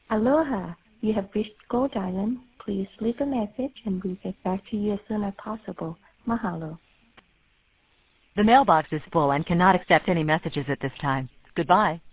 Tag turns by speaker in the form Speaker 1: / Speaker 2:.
Speaker 1: Aloha. You have reached Gold Island. Please leave a message and we'll get back to you as soon as possible. Mahalo.
Speaker 2: The mailbox is full and cannot accept any messages at this time. Goodbye.